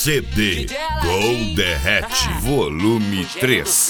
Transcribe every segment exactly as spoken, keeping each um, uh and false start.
C D Gol Derrete Volume três.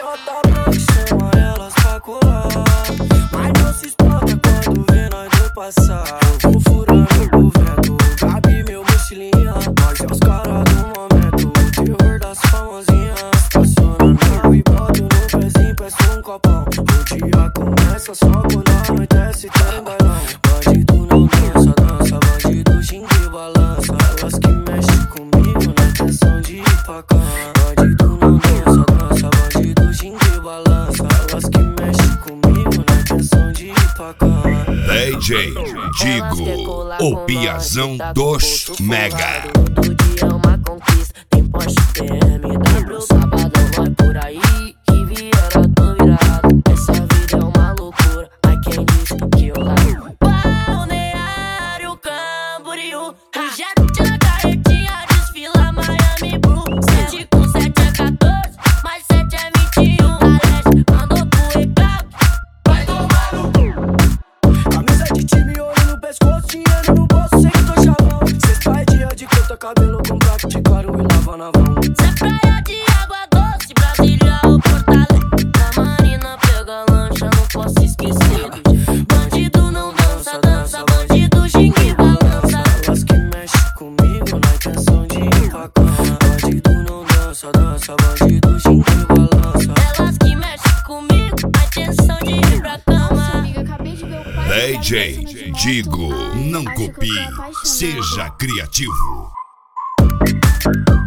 Elas pra colar, mas não se espanta quando vê nós do passar. Eu vou furando o vento, cabe meu mochilinha. Nós é os caras do momento, o terror das famosinhas. Estacionando e boto no pezinho, peço um copão. O dia começa só quando anoitece, tem bailão. Bandido não dança, dança, bandido xinga e balança. Elas que mexem comigo na intenção de ir pra cama. Bandido não dança, dança, bandido xinga e balança. Elas que mexem comigo na intenção de ir pra cama. D J Digo, o piazão dos Mega. Todo dia é uma conquista, tem Porsche, P M W. Sabadão vai por aí, Riviera, tô virado. Essa vida é uma loucura, ai quem disse que eu largo. Balneário Camboriú, jet na carretinha, desfila Miami Blue. Sete com sete é quatorze, mais sete é vinte e um. A leste mandou pro recalque, vai tomar no cu. Camisa de time, olho no pescoço, dinheiro no bolso, sei que tô chavão. Sexta é dia de corta cabelo com placa de claro e lava na vão. Cê é praia de água doce, Brasília ou Fortaleza. Na marina pega lancha, não posso esquecer do dia. Bandido não dança, dança, bandido xinga e balança. Elas que mexem comigo na intenção de ir pra cama. Bandido não dança, dança, bandido xinga e balança. Elas que mexem comigo, a intenção de ir pra cama. Amiga, acabei de ver o pai. D J Digo, não copie, seja criativo.